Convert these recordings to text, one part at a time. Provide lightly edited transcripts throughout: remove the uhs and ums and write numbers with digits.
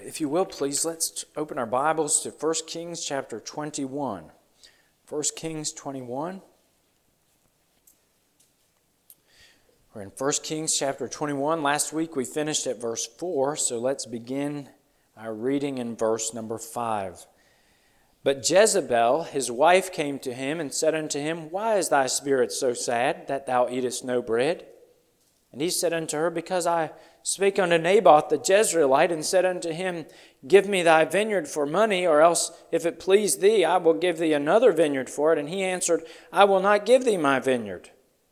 If you will, please, let's open our Bibles to 1 Kings chapter 21. 1 Kings 21. We're in 1 Kings chapter 21. Last week we finished at verse 4, so let's begin our reading in verse number 5. But Jezebel, his wife, came to him and said unto him, Why is thy spirit so sad, that thou eatest no bread? And he said unto her, Because I spake unto Naboth the Jezreelite, and said unto him, Give me thy vineyard for money, or else, if it please thee, I will give thee another vineyard for it. And he answered, I will not give thee my vineyard.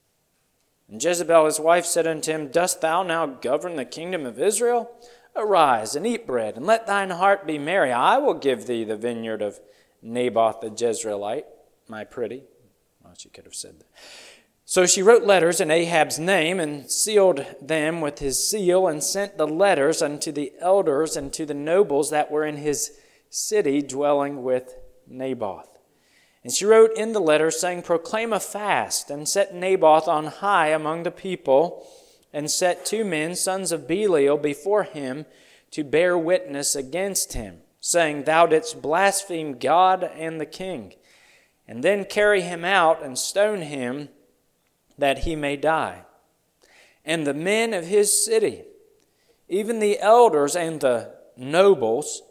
And Jezebel his wife said unto him, Dost thou now govern the kingdom of Israel? Arise, and eat bread, and let thine heart be merry. I will give thee the vineyard of Naboth the Jezreelite, my pretty. Well, she could have said that. So she wrote letters in Ahab's name, and sealed them with his seal, and sent the letters unto the elders and to the nobles that were in his city, dwelling with Naboth. And she wrote in the letter, saying, Proclaim a fast, and set Naboth on high among the people, and set 2 men, sons of Belial, before him, to bear witness against him, saying, Thou didst blaspheme God and the king. And then carry him out, and stone him, that he may die. And the men of his city, even the elders and the nobles,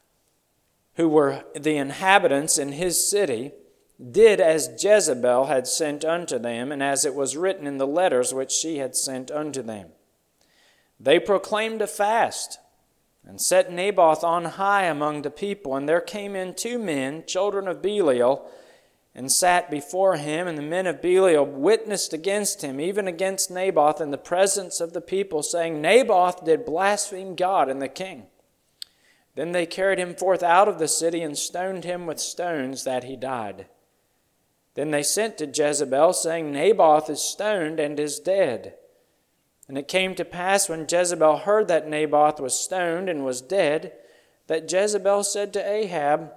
who were the inhabitants in his city, did as Jezebel had sent unto them, and as it was written in the letters which she had sent unto them. They proclaimed a fast, and set Naboth on high among the people. And there came in 2 men, children of Belial, and sat before him. And the men of Belial witnessed against him, even against Naboth, in the presence of the people, saying, Naboth did blaspheme God and the king. Then they carried him forth out of the city, and stoned him with stones, that he died. Then they sent to Jezebel, saying, Naboth is stoned and is dead. And it came to pass, when Jezebel heard that Naboth was stoned and was dead, that Jezebel said to Ahab,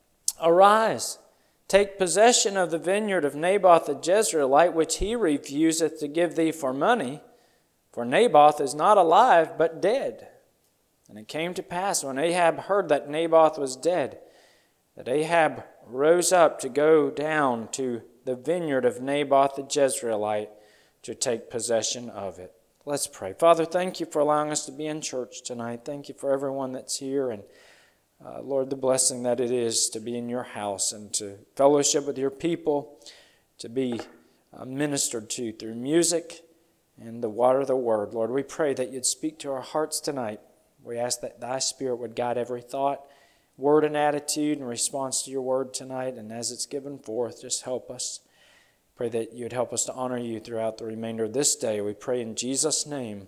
Arise, take possession of the vineyard of Naboth the Jezreelite, which he refuseth to give thee for money, for Naboth is not alive, but dead. And it came to pass, when Ahab heard that Naboth was dead, that Ahab rose up to go down to the vineyard of Naboth the Jezreelite to take possession of it. Let's pray. Father, thank you for allowing us to be in church tonight. Thank you for everyone that's here, and Lord, the blessing that it is to be in your house and to fellowship with your people, to be ministered to through music and the water of the word. Lord, we pray that you'd speak to our hearts tonight. We ask that thy Spirit would guide every thought, word, and attitude in response to your word tonight. And as it's given forth, just help us. Pray that you'd help us to honor you throughout the remainder of this day. We pray in Jesus' name.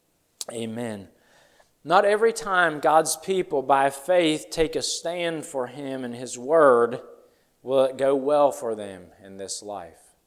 Amen. Not every time God's people by faith take a stand for him and his word will it go well for them in this life.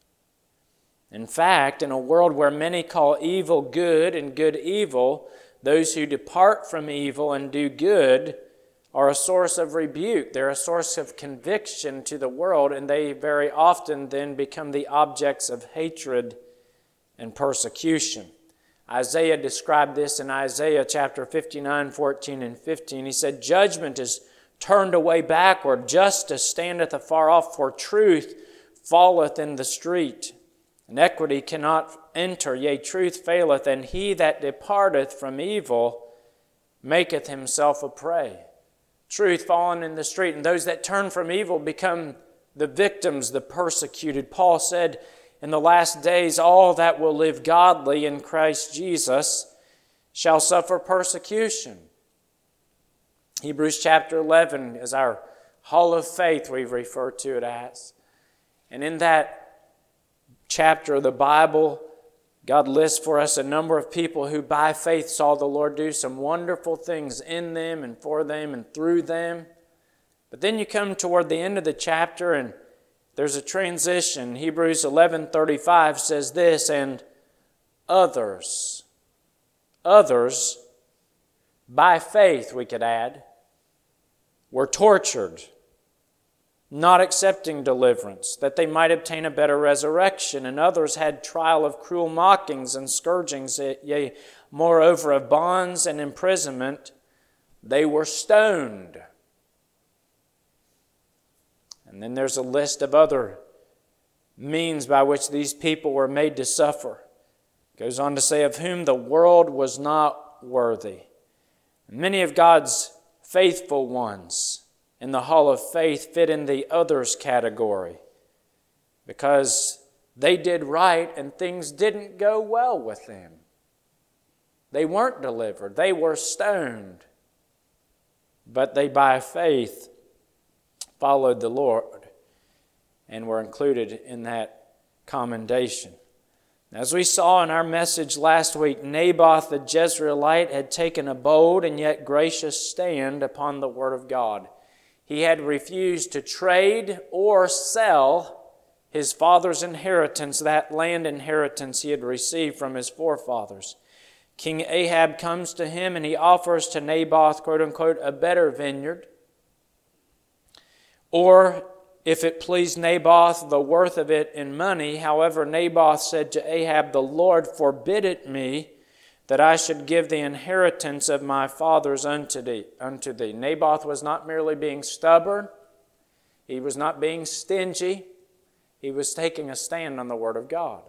In fact, in a world where many call evil good and good evil, those who depart from evil and do good are a source of rebuke. They're a source of conviction to the world, and they very often then become the objects of hatred and persecution. Isaiah described this in Isaiah chapter 59, 14 and 15. He said, Judgment is turned away backward, justice standeth afar off, for truth falleth in the street. Iniquity cannot enter, yea, truth faileth, and he that departeth from evil maketh himself a prey. Truth fallen in the street, and those that turn from evil become the victims, the persecuted. Paul said, in the last days, all that will live godly in Christ Jesus shall suffer persecution. Hebrews chapter 11 is our hall of faith, we refer to it as. And in that chapter of the Bible, God lists for us a number of people who by faith saw the Lord do some wonderful things in them and for them and through them. But then you come toward the end of the chapter and there's a transition. Hebrews 11:35 says this, and others by faith, we could add, were tortured, not accepting deliverance, that they might obtain a better resurrection. And others had trial of cruel mockings and scourgings, yea, moreover of bonds and imprisonment. they were stoned. And then there's a list of other means by which these people were made to suffer. It goes on to say, of whom the world was not worthy. Many of God's faithful ones in the hall of faith fit in the others category because they did right and things didn't go well with them. They weren't delivered. They were stoned. But they, by faith, followed the Lord and were included in that commendation. As we saw in our message last week, Naboth the Jezreelite had taken a bold and yet gracious stand upon the Word of God. He had refused to trade or sell his father's inheritance, that land inheritance he had received from his forefathers. King Ahab comes to him and he offers to Naboth, quote unquote, a better vineyard. Or, if it pleased Naboth, the worth of it in money. However, Naboth said to Ahab, the Lord forbid it me that I should give the inheritance of my fathers unto thee. Naboth was not merely being stubborn. He was not being stingy. He was taking a stand on the Word of God.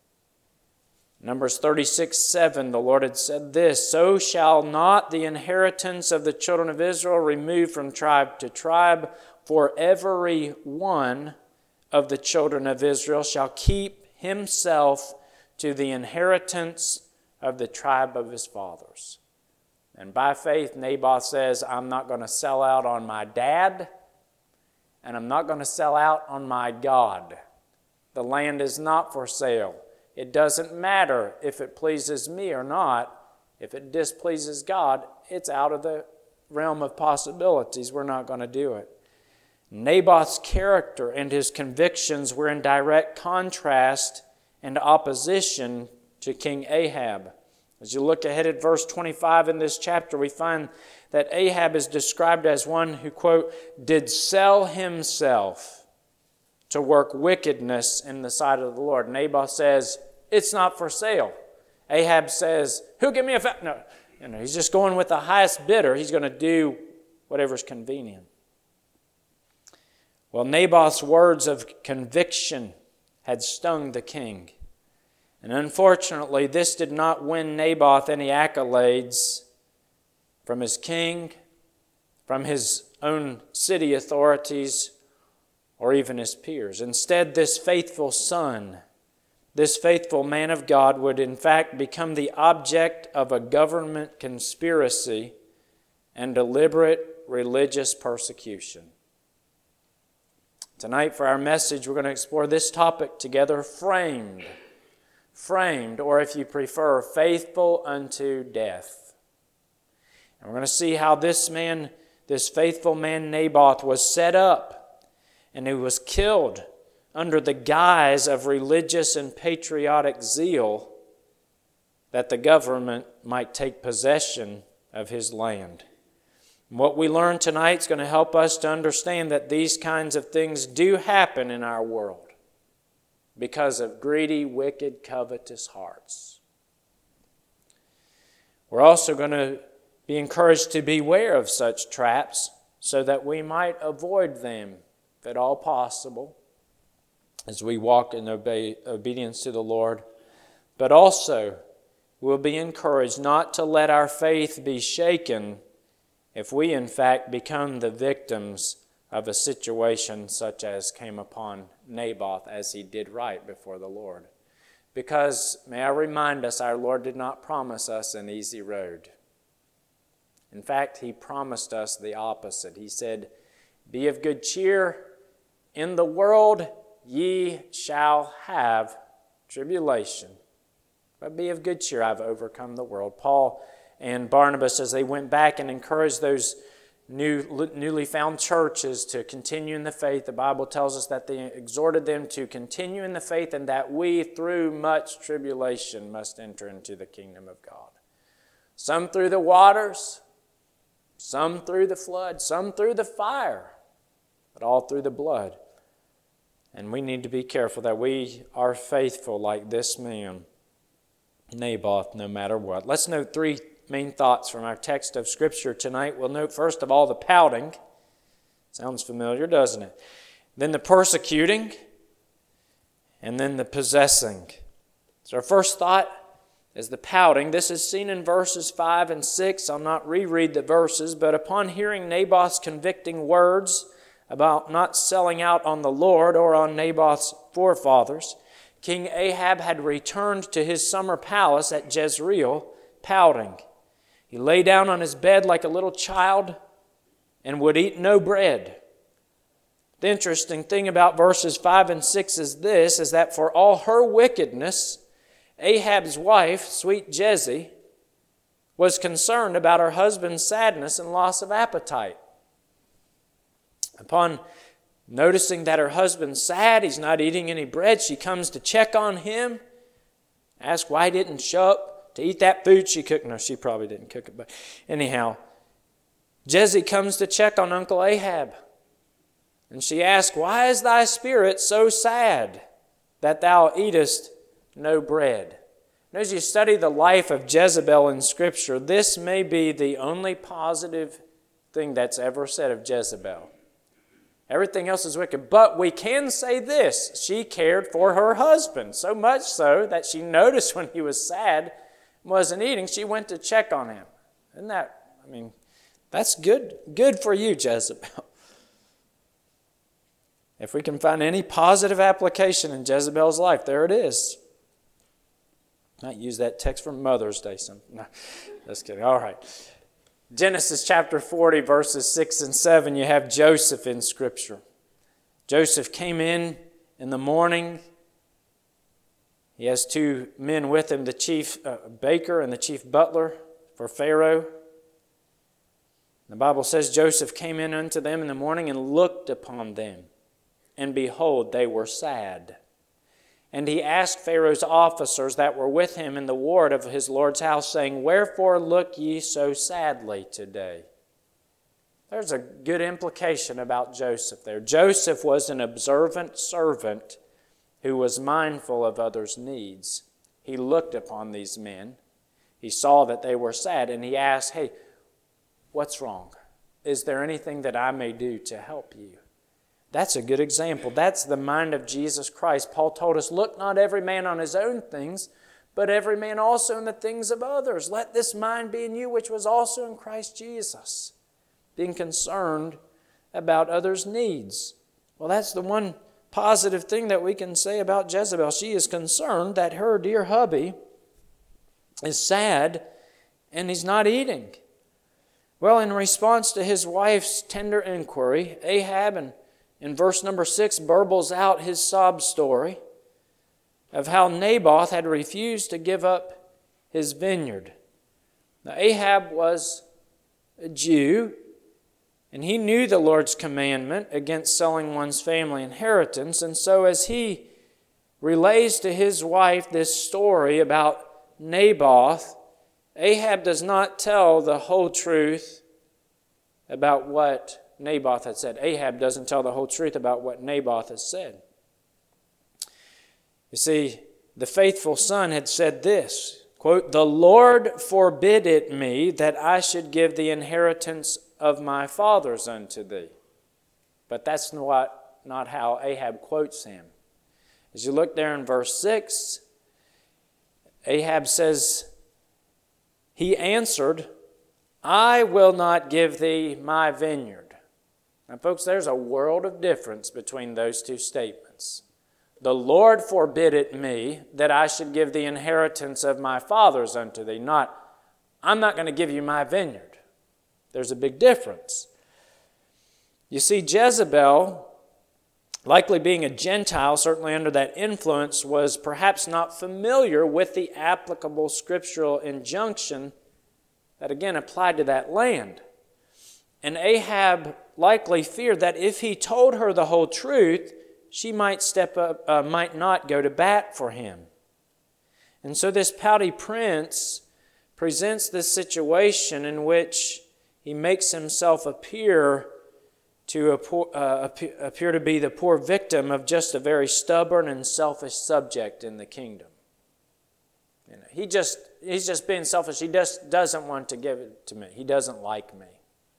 Numbers 36:7, the Lord had said this, so shall not the inheritance of the children of Israel remove from tribe to tribe, for every one of the children of Israel shall keep himself to the inheritance of the tribe of his fathers. And by faith, Naboth says, I'm not going to sell out on my dad, and I'm not going to sell out on my God. The land is not for sale. It doesn't matter if it pleases me or not. If it displeases God, it's out of the realm of possibilities. We're not going to do it. Naboth's character and his convictions were in direct contrast and opposition to King Ahab. As you look ahead at verse 25 in this chapter, we find that Ahab is described as one who, quote, did sell himself to work wickedness in the sight of the Lord. Naboth says, it's not for sale. Ahab says, who'll give me a No, he's just going with the highest bidder. He's going to do whatever's convenient. Well, Naboth's words of conviction had stung the king. And unfortunately, this did not win Naboth any accolades from his king, from his own city authorities, or even his peers. Instead, this faithful son, this faithful man of God would in fact become the object of a government conspiracy and deliberate religious persecution. Tonight for our message, we're going to explore this topic together, framed, or if you prefer, faithful unto death. And we're going to see how this man, this faithful man Naboth, was set up and he was killed under the guise of religious and patriotic zeal that the government might take possession of his land. What we learn tonight is going to help us to understand that these kinds of things do happen in our world because of greedy, wicked, covetous hearts. We're also going to be encouraged to beware of such traps so that we might avoid them, if at all possible, as we walk in obedience to the Lord. But also, we'll be encouraged not to let our faith be shaken if we, in fact, become the victims of a situation such as came upon Naboth as he did right before the Lord. Because, may I remind us, our Lord did not promise us an easy road. In fact, He promised us the opposite. He said, be of good cheer. In the world ye shall have tribulation. But be of good cheer, I've overcome the world. Paul and Barnabas, as they went back and encouraged those newly found churches to continue in the faith, the Bible tells us that they exhorted them to continue in the faith and that we, through much tribulation, must enter into the kingdom of God. Some through the waters, some through the flood, some through the fire, but all through the blood. And we need to be careful that we are faithful like this man, Naboth, no matter what. Let's note three main thoughts from our text of Scripture tonight. We'll note first of all the pouting. Sounds familiar, doesn't it? Then the persecuting, and then the possessing. So our first thought is the pouting. This is seen in verses 5 and 6. I'll not reread the verses, but upon hearing Naboth's convicting words about not selling out on the Lord or on Naboth's forefathers, King Ahab had returned to his summer palace at Jezreel, pouting. He lay down on his bed like a little child and would eat no bread. The interesting thing about verses 5 and 6 is this, is that for all her wickedness, Ahab's wife, sweet Jezebel, was concerned about her husband's sadness and loss of appetite. Upon noticing that her husband's sad, he's not eating any bread, she comes to check on him, ask why he didn't show up to eat that food she cooked. No, she probably didn't cook it, but anyhow, Jezebel comes to check on Uncle Ahab. And she asks, why is thy spirit so sad that thou eatest no bread? And as you study the life of Jezebel in Scripture, this may be the only positive thing that's ever said of Jezebel. Everything else is wicked. But we can say this, she cared for her husband, so much so that she noticed when he was sad and wasn't eating, she went to check on him. Isn't that, that's good for you, Jezebel. If we can find any positive application in Jezebel's life, there it is. Might use that text for Mother's Day. No, just kidding. All right. Genesis chapter 40, verses 6 and 7, you have Joseph in Scripture. Joseph came in the morning. He has two men with him, the chief baker and the chief butler for Pharaoh. The Bible says Joseph came in unto them in the morning and looked upon them. And behold, they were sad. And he asked Pharaoh's officers that were with him in the ward of his Lord's house, saying, wherefore look ye so sadly today? There's a good implication about Joseph there. Joseph was an observant servant who was mindful of others' needs. He looked upon these men. He saw that they were sad, and he asked, hey, what's wrong? Is there anything that I may do to help you? That's a good example. That's the mind of Jesus Christ. Paul told us, look not every man on his own things, but every man also in the things of others. Let this mind be in you, which was also in Christ Jesus. Being concerned about others' needs. Well, that's the one positive thing that we can say about Jezebel. She is concerned that her dear hubby is sad and he's not eating. Well, in response to his wife's tender inquiry, Ahab in verse number 6 burbles out his sob story of how Naboth had refused to give up his vineyard. Now, Ahab was a Jew, and he knew the Lord's commandment against selling one's family inheritance. And so as he relays to his wife this story about Naboth, Ahab does not tell the whole truth about what Naboth had said. Ahab doesn't tell the whole truth about what Naboth has said. You see, the faithful son had said this, quote, the Lord forbid it me that I should give the inheritance of my fathers unto thee. But that's not how Ahab quotes him. As you look there in verse 6, Ahab says, he answered, I will not give thee my vineyard. Now, folks, there's a world of difference between those two statements. The Lord forbid it me that I should give the inheritance of my fathers unto thee. Not, I'm not going to give you my vineyard. There's a big difference. You see, Jezebel, likely being a Gentile, certainly under that influence, was perhaps not familiar with the applicable scriptural injunction that again applied to that land. And Ahab likely feared that if he told her the whole truth, she might might not go to bat for him. And so this pouty prince presents this situation in which he makes himself appear to be the poor victim of just a very stubborn and selfish subject in the kingdom. He's just being selfish. He just doesn't want to give it to me. He doesn't like me.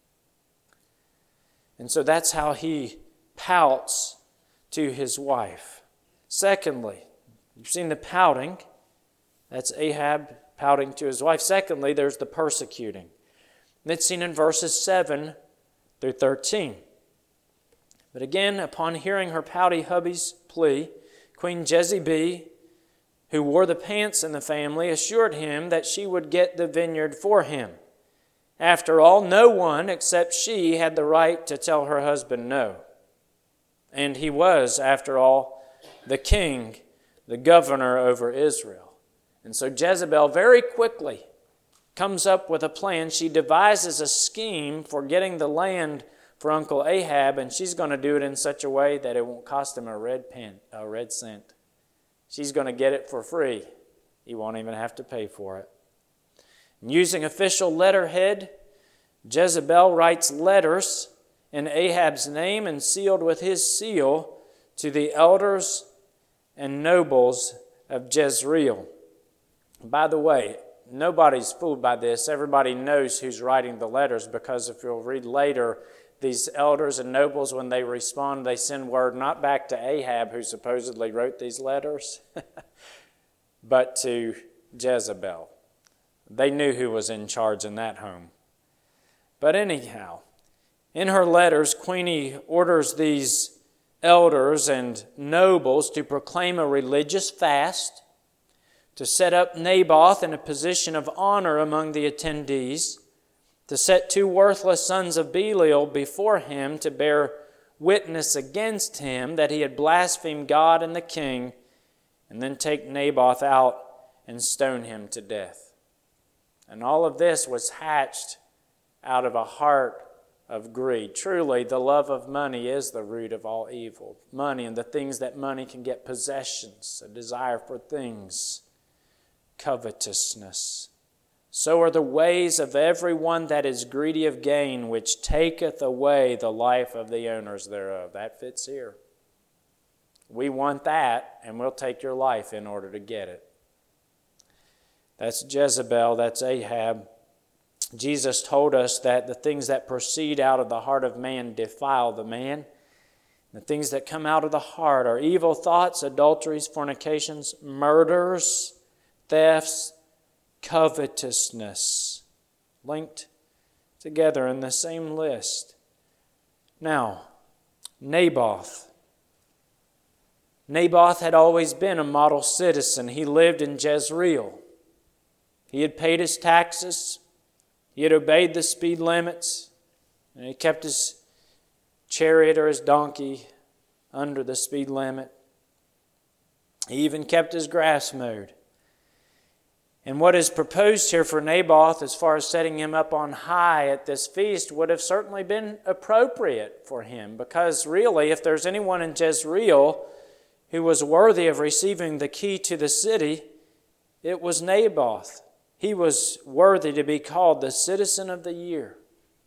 And so that's how he pouts to his wife. Secondly, you've seen the pouting. That's Ahab pouting to his wife. Secondly, there's the persecuting. And it's seen in verses 7 through 13. But again, upon hearing her pouty hubby's plea, Queen Jezebel, who wore the pants in the family, assured him that she would get the vineyard for him. After all, no one except she had the right to tell her husband no. And he was, after all, the king, the governor over Israel. And so Jezebel very quickly comes up with a plan. She devises a scheme for getting the land for Uncle Ahab, and she's going to do it in such a way that it won't cost him a red cent. She's going to get it for free. He won't even have to pay for it. And using official letterhead, Jezebel writes letters in Ahab's name and sealed with his seal to the elders and nobles of Jezreel. By the way, nobody's fooled by this. Everybody knows who's writing the letters, because if you'll read later, these elders and nobles, when they respond, they send word not back to Ahab, who supposedly wrote these letters, but to Jezebel. They knew who was in charge in that home. But anyhow, in her letters, Queenie orders these elders and nobles to proclaim a religious fast, to set up Naboth in a position of honor among the attendees, to set two worthless sons of Belial before him to bear witness against him that he had blasphemed God and the king, and then take Naboth out and stone him to death. And all of this was hatched out of a heart of greed. Truly, the love of money is the root of all evil. Money and the things that money can get, possessions, a desire for things, covetousness. So are the ways of every one that is greedy of gain, which taketh away the life of the owners thereof. That fits here. We want that, and we'll take your life in order to get it. That's Jezebel, that's Ahab. Jesus told us that the things that proceed out of the heart of man defile the man. The things that come out of the heart are evil thoughts, adulteries, fornications, murders, thefts, covetousness, linked together in the same list. Now, Naboth. Naboth had always been a model citizen. He lived in Jezreel. He had paid his taxes. He had obeyed the speed limits. And he kept his chariot or his donkey under the speed limit. He even kept his grass mowed. And what is proposed here for Naboth, as far as setting him up on high at this feast, would have certainly been appropriate for him. Because really, if there's anyone in Jezreel who was worthy of receiving the key to the city, it was Naboth. He was worthy to be called the citizen of the year.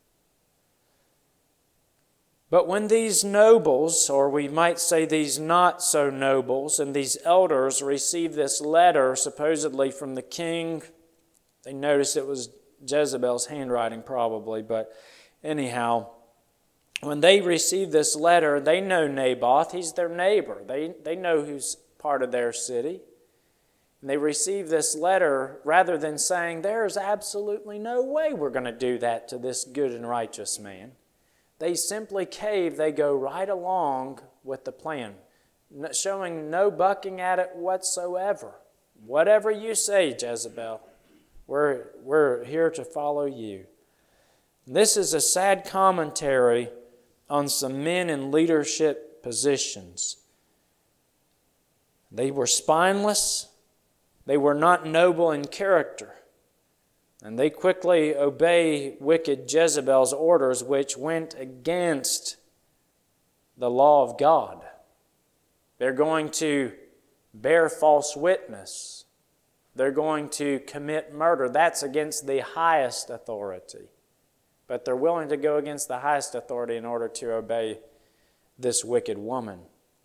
But when these nobles, or we might say these not-so-nobles, and these elders received this letter supposedly from the king, they noticed it was Jezebel's handwriting probably, but anyhow, when they received this letter, they know Naboth. He's their neighbor. They know who's part of their city. And they receive this letter, rather than saying, there's absolutely no way we're going to do that to this good and righteous man. They simply cave. They go right along with the plan, showing no bucking at it whatsoever. Whatever you say, Jezebel, we're here to follow you. This is a sad commentary on some men in leadership positions. They were spineless. They were not noble in character. And they quickly obey wicked Jezebel's orders, which went against the law of God. They're going to bear false witness. They're going to commit murder. That's against the highest authority. But they're willing to go against the highest authority in order to obey this wicked woman.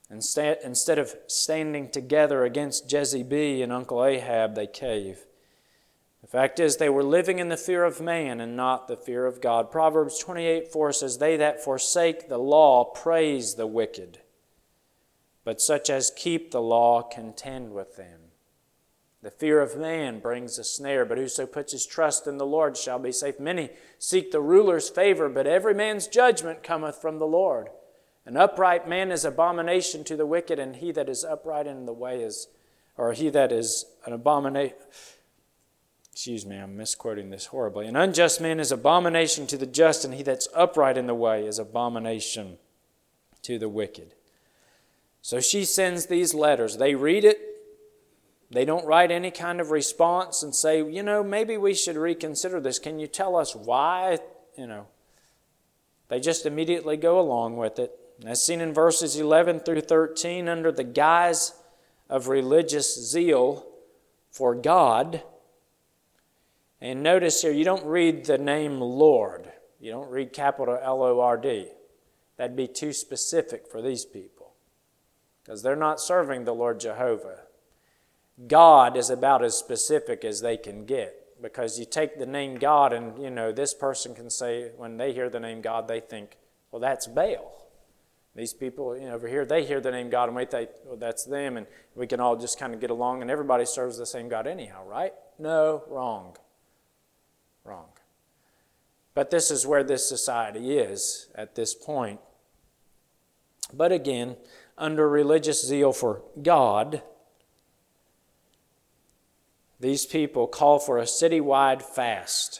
Instead of standing together against Jezebel and Uncle Ahab, they cave. The fact is, they were living in the fear of man and not the fear of God. Proverbs 28:4 says, "They that forsake the law praise the wicked, but such as keep the law contend with them." The fear of man brings a snare, but whoso puts his trust in the Lord shall be safe. Many seek the ruler's favor, but every man's judgment cometh from the Lord. An upright man is abomination to the wicked, and he that is upright in the way is, or he that is an abomination. Excuse me, I'm misquoting this horribly. An unjust man is abomination to the just, and he that's upright in the way is abomination to the wicked. So she sends these letters. They read it. They don't write any kind of response and say, maybe we should reconsider this. Can you tell us why? They just immediately go along with it. As seen in verses 11 through 13, under the guise of religious zeal for God. And notice here, you don't read the name Lord. You don't read capital L-O-R-D. That'd be too specific for these people, because they're not serving the Lord Jehovah. God is about as specific as they can get, because you take the name God and, this person can say, when they hear the name God, they think, well, that's Baal. These people, over here, they hear the name God and that's them, and we can all just kind of get along, and everybody serves the same God anyhow, right? No, wrong. Wrong. But this is where this society is at this point. But again, under religious zeal for God, these people call for a citywide fast.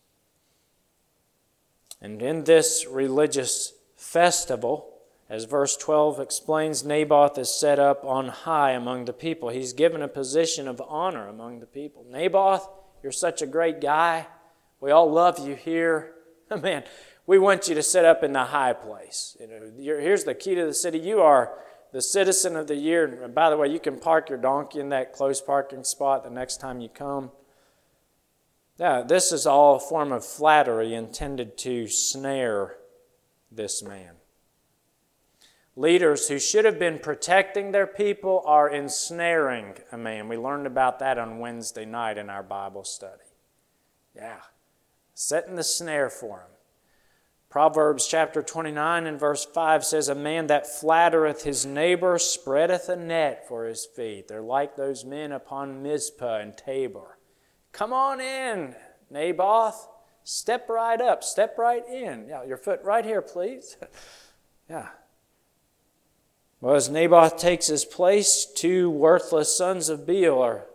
And in this religious festival, as verse 12 explains, Naboth is set up on high among the people. He's given a position of honor among the people. Naboth, you're such a great guy. We all love you here. Man, we want you to sit up in the high place. Here's the key to the city. You are the citizen of the year. And by the way, you can park your donkey in that close parking spot the next time you come. Yeah, this is all a form of flattery intended to snare this man. Leaders who should have been protecting their people are ensnaring a man. We learned about that on Wednesday night in our Bible study. Yeah, setting the snare for him. Proverbs chapter 29 and verse 5 says, "A man that flattereth his neighbor spreadeth a net for his feet." They're like those men upon Mizpah and Tabor. Come on in, Naboth. Step right up. Step right in. Yeah, your foot right here, please. Yeah. Well, as Naboth takes his place, two worthless sons of Baal are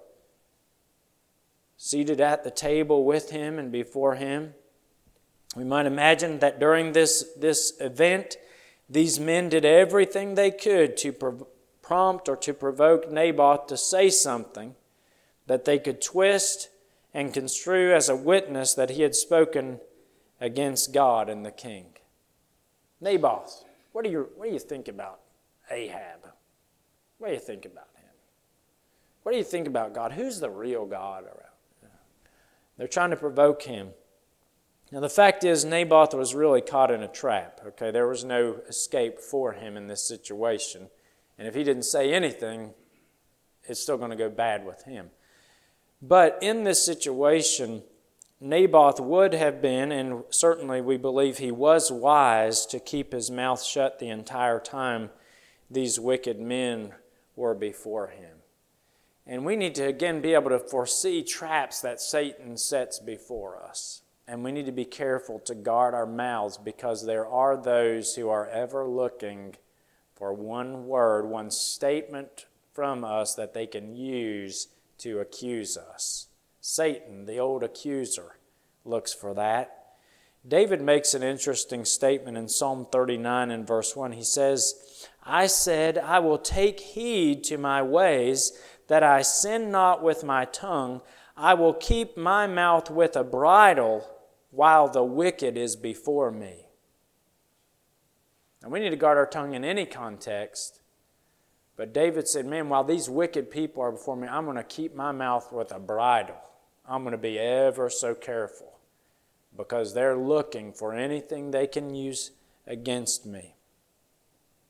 seated at the table with him and before him. We might imagine that during this event, these men did everything they could to prompt or to provoke Naboth to say something that they could twist and construe as a witness that he had spoken against God and the king. Naboth, what do you think about Ahab? What do you think about him? What do you think about God? Who's the real God around? They're trying to provoke him. Now the fact is, Naboth was really caught in a trap. Okay, there was no escape for him in this situation. And if he didn't say anything, it's still going to go bad with him. But in this situation, Naboth would have been, and certainly we believe he was wise to keep his mouth shut the entire time these wicked men were before him. And we need to, again, be able to foresee traps that Satan sets before us. And we need to be careful to guard our mouths, because there are those who are ever looking for one word, one statement from us that they can use to accuse us. Satan, the old accuser, looks for that. David makes an interesting statement in Psalm 39 and verse 1. He says, "I said, I will take heed to my ways, that I sin not with my tongue. I will keep my mouth with a bridle while the wicked is before me." And we need to guard our tongue in any context. But David said, man, while these wicked people are before me, I'm going to keep my mouth with a bridle. I'm going to be ever so careful, because they're looking for anything they can use against me.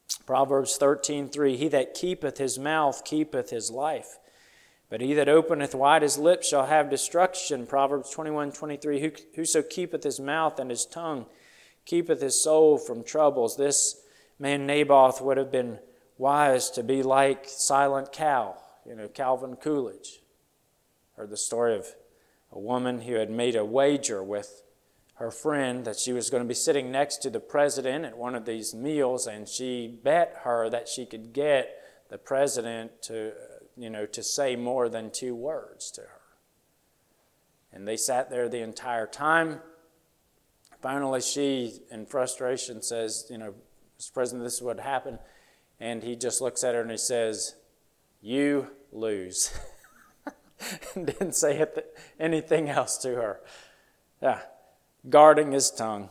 Proverbs 13:3, he that keepeth his mouth keepeth his life, but he that openeth wide his lips shall have destruction. Proverbs 21:23, whoso keepeth his mouth and his tongue keepeth his soul from troubles. This man Naboth would have been wise to be like Silent Cal, Calvin Coolidge. Heard the story of a woman who had made a wager with her friend that she was going to be sitting next to the president at one of these meals, and she bet her that she could get the president to say more than 2 words to her. And they sat there the entire time. Finally, she, in frustration, says, Mr. President, this is what happened. And he just looks at her and he says, "You lose." And didn't say anything else to her. Yeah. Guarding his tongue.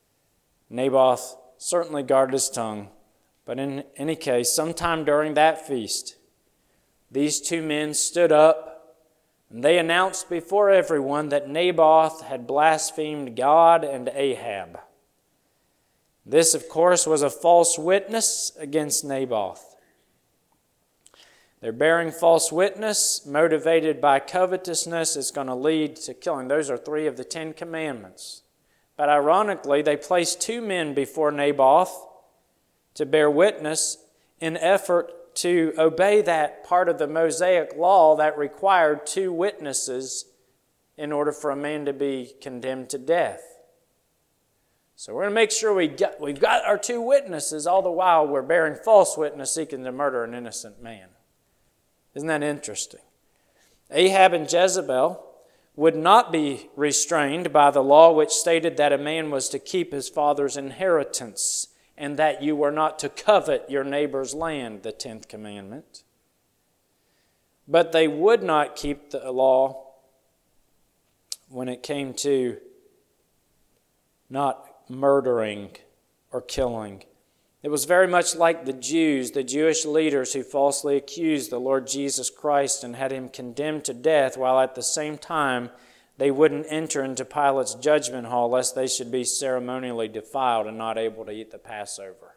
Naboth certainly guarded his tongue. But in any case, sometime during that feast, these 2 men stood up and they announced before everyone that Naboth had blasphemed God and Ahab. This, of course, was a false witness against Naboth. They're bearing false witness, motivated by covetousness, is going to lead to killing. Those are 3 of the 10 commandments. But ironically, they placed 2 men before Naboth to bear witness in effort to obey that part of the Mosaic law that required 2 witnesses in order for a man to be condemned to death. So we're going to make sure we've got our 2 witnesses, all the while we're bearing false witness seeking to murder an innocent man. Isn't that interesting? Ahab and Jezebel would not be restrained by the law which stated that a man was to keep his father's inheritance and that you were not to covet your neighbor's land, the 10th commandment. But they would not keep the law when it came to not murdering or killing. It was very much like the Jews, the Jewish leaders who falsely accused the Lord Jesus Christ and had him condemned to death, while at the same time they wouldn't enter into Pilate's judgment hall lest they should be ceremonially defiled and not able to eat the Passover.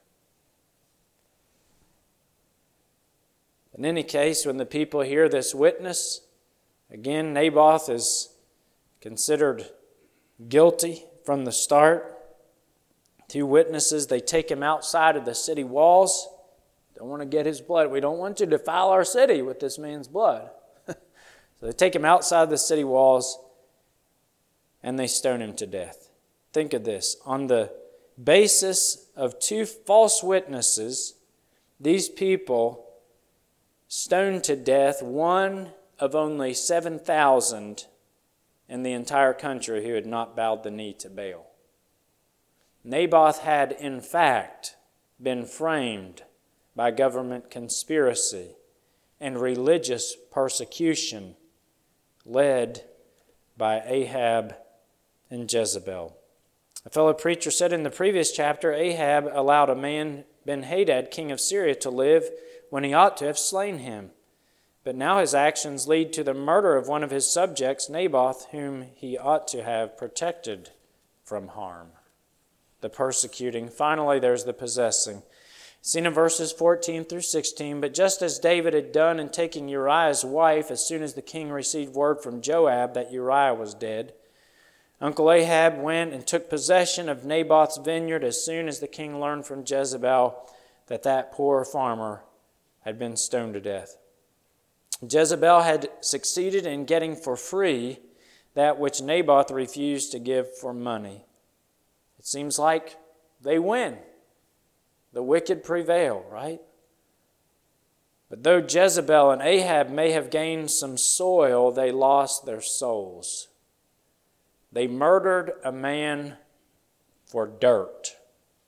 In any case, when the people hear this witness, again, Naboth is considered guilty from the start. 2 witnesses, they take him outside of the city walls. Don't want to get his blood. We don't want to defile our city with this man's blood. So they take him outside the city walls and they stone him to death. Think of this. On the basis of 2 false witnesses, these people stoned to death one of only 7,000 in the entire country who had not bowed the knee to Baal. Naboth had, in fact, been framed by government conspiracy and religious persecution led by Ahab and Jezebel. A fellow preacher said in the previous chapter, Ahab allowed a man, Ben-Hadad, king of Syria, to live when he ought to have slain him. But now his actions lead to the murder of one of his subjects, Naboth, whom he ought to have protected from harm. The persecuting. Finally, there's the possessing. Seen in verses 14 through 16, but just as David had done in taking Uriah's wife as soon as the king received word from Joab that Uriah was dead, Uncle Ahab went and took possession of Naboth's vineyard as soon as the king learned from Jezebel that that poor farmer had been stoned to death. Jezebel had succeeded in getting for free that which Naboth refused to give for money. It seems like they win. The wicked prevail, right? But though Jezebel and Ahab may have gained some soil, they lost their souls. They murdered a man for dirt.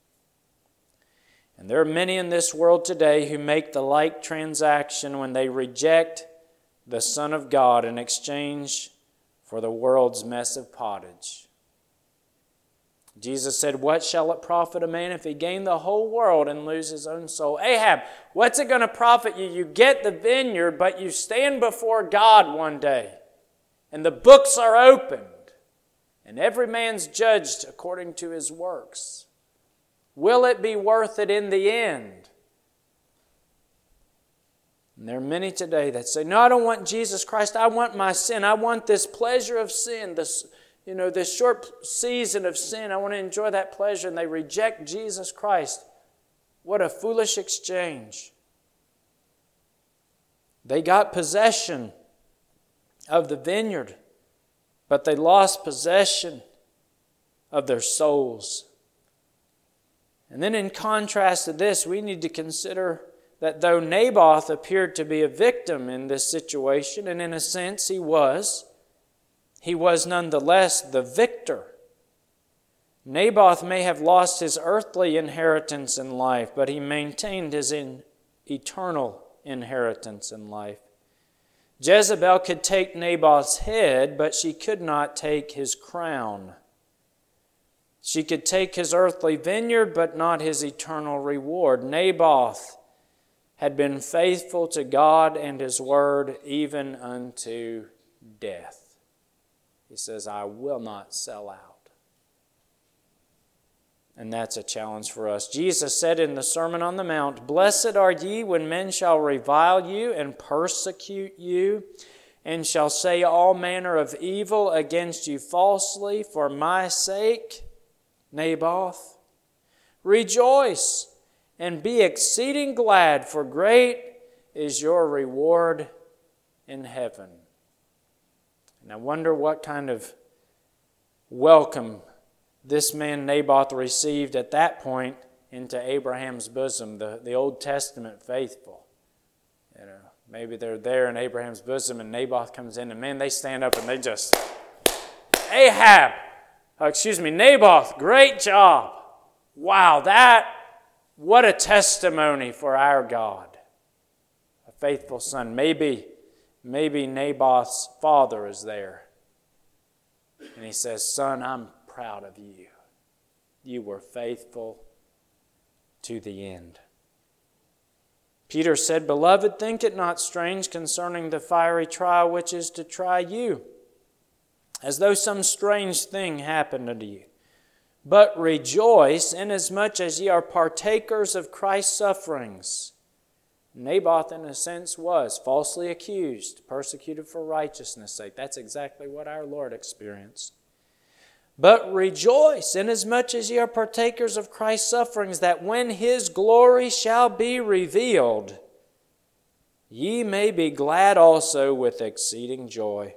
And there are many in this world today who make the like transaction when they reject the Son of God in exchange for the world's mess of pottage. Jesus said, "What shall it profit a man if he gain the whole world and lose his own soul?" Ahab, what's it going to profit you? You get the vineyard, but you stand before God one day, and the books are opened, and every man's judged according to his works. Will it be worth it in the end? And there are many today that say, no, I don't want Jesus Christ. I want my sin. I want this pleasure of sin, this short season of sin. I want to enjoy that pleasure. And they reject Jesus Christ. What a foolish exchange. They got possession of the vineyard, but they lost possession of their souls. And then in contrast to this, we need to consider that though Naboth appeared to be a victim in this situation, and in a sense he was nonetheless the victor. Naboth may have lost his earthly inheritance in life, but he maintained his eternal inheritance in life. Jezebel could take Naboth's head, but she could not take his crown. She could take his earthly vineyard, but not his eternal reward. Naboth had been faithful to God and His word even unto death. He says, I will not sell out. And that's a challenge for us. Jesus said in the Sermon on the Mount, Blessed are ye when men shall revile you and persecute you, and shall say all manner of evil against you falsely for my sake. Naboth, rejoice and be exceeding glad, for great is your reward in heaven. And I wonder what kind of welcome this man Naboth received at that point into Abraham's bosom, the Old Testament faithful. Maybe they're there in Abraham's bosom and Naboth comes in and man, they stand up and they just, Naboth, great job. Wow, what a testimony for our God. A faithful son. Maybe Naboth's father is there. And he says, son, I'm proud of you. You were faithful to the end. Peter said, Beloved, think it not strange concerning the fiery trial which is to try you, as though some strange thing happened unto you. But rejoice, inasmuch as ye are partakers of Christ's sufferings. Naboth, in a sense, was falsely accused, persecuted for righteousness' sake. That's exactly what our Lord experienced. But rejoice, inasmuch as ye are partakers of Christ's sufferings, that when His glory shall be revealed, ye may be glad also with exceeding joy.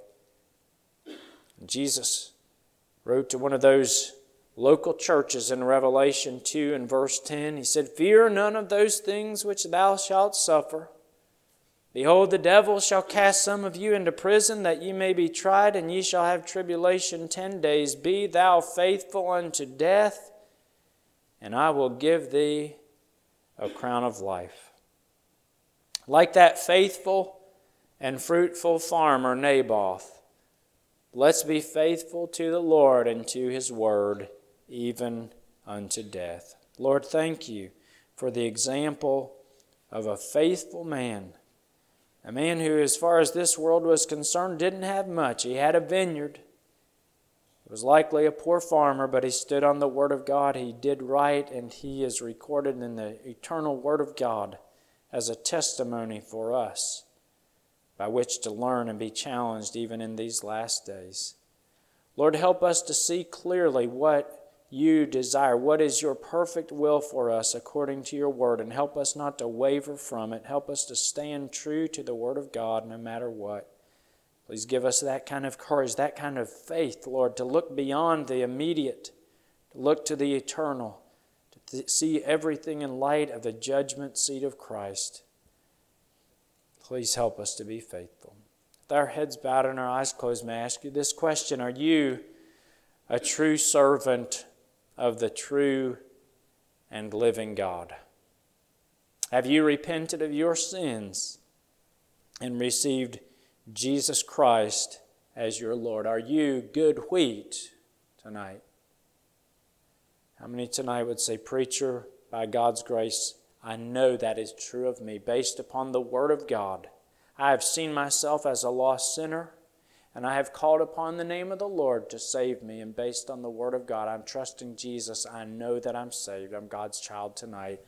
Jesus wrote to one of those local churches in Revelation 2 and verse 10. He said, Fear none of those things which thou shalt suffer. Behold, the devil shall cast some of you into prison, that ye may be tried, and ye shall have tribulation 10 days. Be thou faithful unto death, and I will give thee a crown of life. Like that faithful and fruitful farmer Naboth, let's be faithful to the Lord and to His word, even unto death. Lord, thank you for the example of a faithful man. A man who, as far as this world was concerned, didn't have much. He had a vineyard. He was likely a poor farmer, but he stood on the Word of God. He did right, and he is recorded in the eternal Word of God as a testimony for us by which to learn and be challenged even in these last days. Lord, help us to see clearly what you desire. What is your perfect will for us according to your word? And help us not to waver from it. Help us to stand true to the word of God no matter what. Please give us that kind of courage, that kind of faith, Lord, to look beyond the immediate, to look to the eternal, to see everything in light of the judgment seat of Christ. Please help us to be faithful. With our heads bowed and our eyes closed, may I ask you this question? Are you a true servant of the true and living God? Have you repented of your sins and received Jesus Christ as your Lord? Are you good wheat tonight? How many tonight would say, Preacher, by God's grace, I know that is true of me based upon the Word of God. I have seen myself as a lost sinner, and I have called upon the name of the Lord to save me. And based on the Word of God, I'm trusting Jesus. I know that I'm saved. I'm God's child tonight.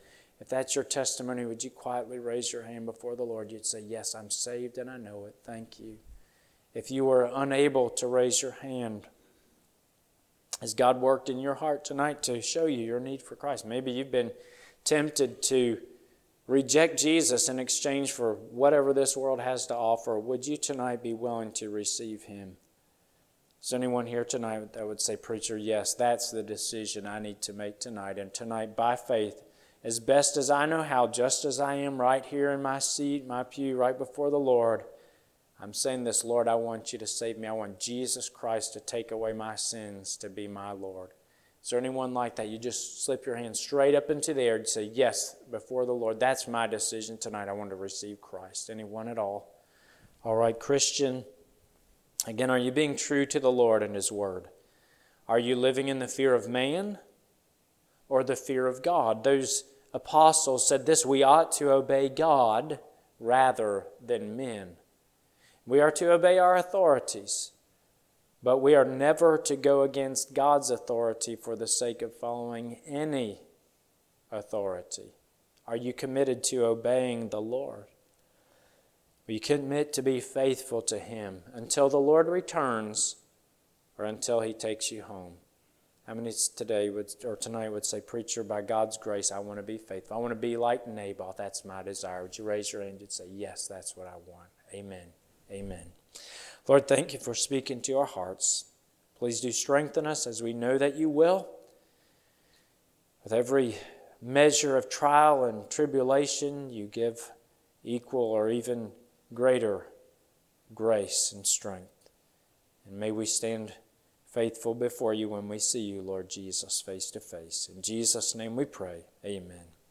If that's your testimony, would you quietly raise your hand before the Lord? You'd say, yes, I'm saved and I know it. Thank you. If you were unable to raise your hand, has God worked in your heart tonight to show you your need for Christ? Maybe you've been tempted to reject Jesus in exchange for whatever this world has to offer. Would you tonight be willing to receive Him? Is there anyone here tonight that would say, preacher, yes, that's the decision I need to make tonight. And tonight, by faith, as best as I know how, just as I am right here in my seat, my pew, right before the Lord, I'm saying this, Lord, I want you to save me. I want Jesus Christ to take away my sins, to be my Lord. Is there anyone like that? You just slip your hand straight up into the air and say, yes, before the Lord, that's my decision tonight. I want to receive Christ. Anyone at all? All right, Christian, again, are you being true to the Lord and His Word? Are you living in the fear of man or the fear of God? Those apostles said this, we ought to obey God rather than men. We are to obey our authorities, but we are never to go against God's authority for the sake of following any authority. Are you committed to obeying the Lord? Will you commit to be faithful to Him until the Lord returns or until He takes you home? How many tonight would say, preacher, by God's grace, I want to be faithful. I want to be like Naboth. That's my desire. Would you raise your hand and say, yes, that's what I want. Amen. Amen. Lord, thank you for speaking to our hearts. Please do strengthen us as we know that you will. With every measure of trial and tribulation, you give equal or even greater grace and strength. And may we stand faithful before you when we see you, Lord Jesus, face to face. In Jesus' name we pray. Amen.